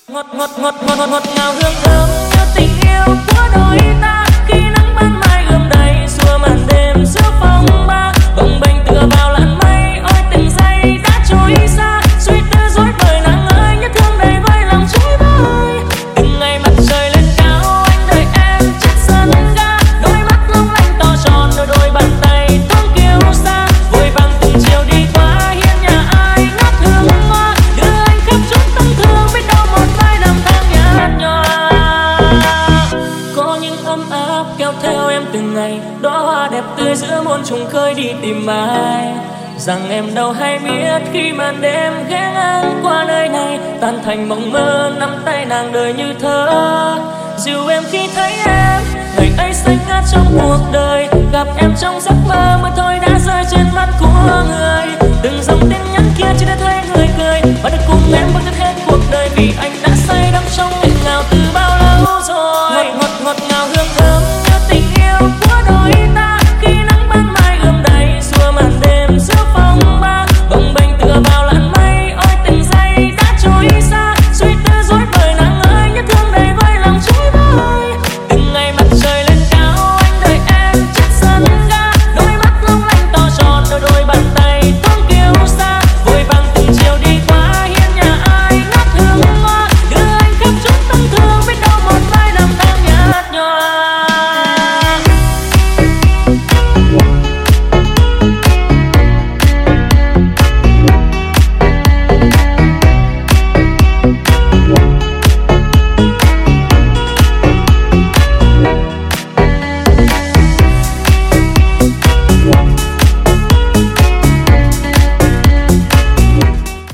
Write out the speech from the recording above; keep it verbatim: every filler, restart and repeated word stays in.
ngọt ngọt ngọt ngọt ngọt ngọt ngào hương thơm như tình yêu của đôi ta khi nắng ban mai ươm đầy xua màn đêm giữa phong ba bồng bềnh tựa vào làn mây ôi từng giây đã trôi xa suy tư dối bời nàng ơi nhớ thương đầy vơi lòng trôi bời từng ngày mặt trời lên cao anh đợi em chiếc sân ga đôi mắt long lanh to tròn đôi đôi bàn tay thoáng kiêu sa vội vàng từng chiều đi qua hiên nhà ai ngát hương hoa đưa anh khắp chốn tâm thương biết đâu một mai năm tháng nhạt nhòa có những ấm áp kéo theo em từng ngày đóa hoa đẹp tươi giữa muôn trùng khơi đi tìm ai rằng em đâu hay biết khi màn đêm ghé ngang qua nơi này tan thành mộng mơ nắm tay nàng đời như thơ dìu em khi thấy em ngày ấy xanh ngát trong cuộc đời gặp em trong giấc mơ mới thôi đã rơi trên mắt của người từng dòng tin nhắn kia chỉ để thấy người cười và được cùng em bước hết cuộc đời vì anh